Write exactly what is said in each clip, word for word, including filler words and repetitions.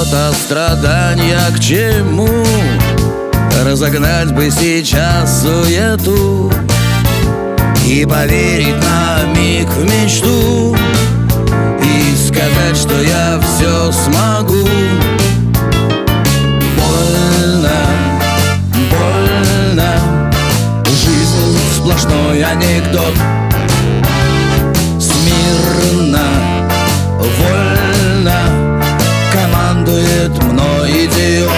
это страдания к чему? Разогнать бы сейчас суету и поверить на миг в мечту, и сказать, что я все смогу. Больно, больно, жизнь сплошной анекдот. Смирно, вольно командует мной идиот.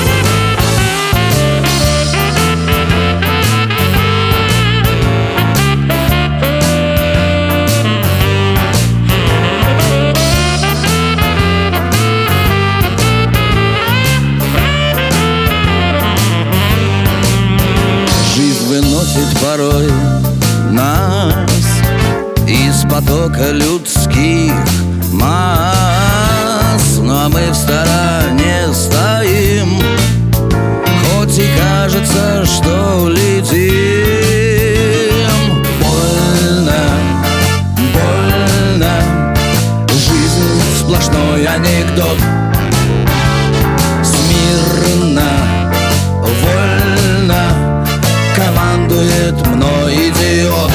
Выносит порой нас из потока людских масс, ну а мы в стороне стоим, хоть и кажется, что летим. Больно, больно, жизнь сплошной анекдот. Смирно, вольно командует мной идиот.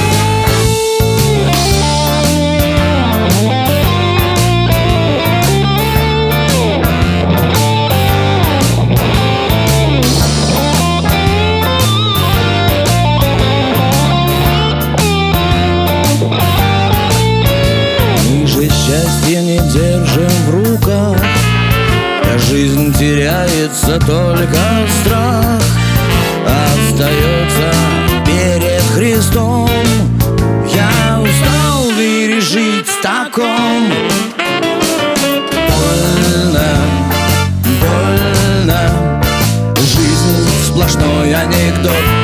Мы же счастье не держим в руках, а жизнь теряется только страх. Остается перед Христом. Я устал пережить в таком. Больно, больно, жизнь сплошной анекдот.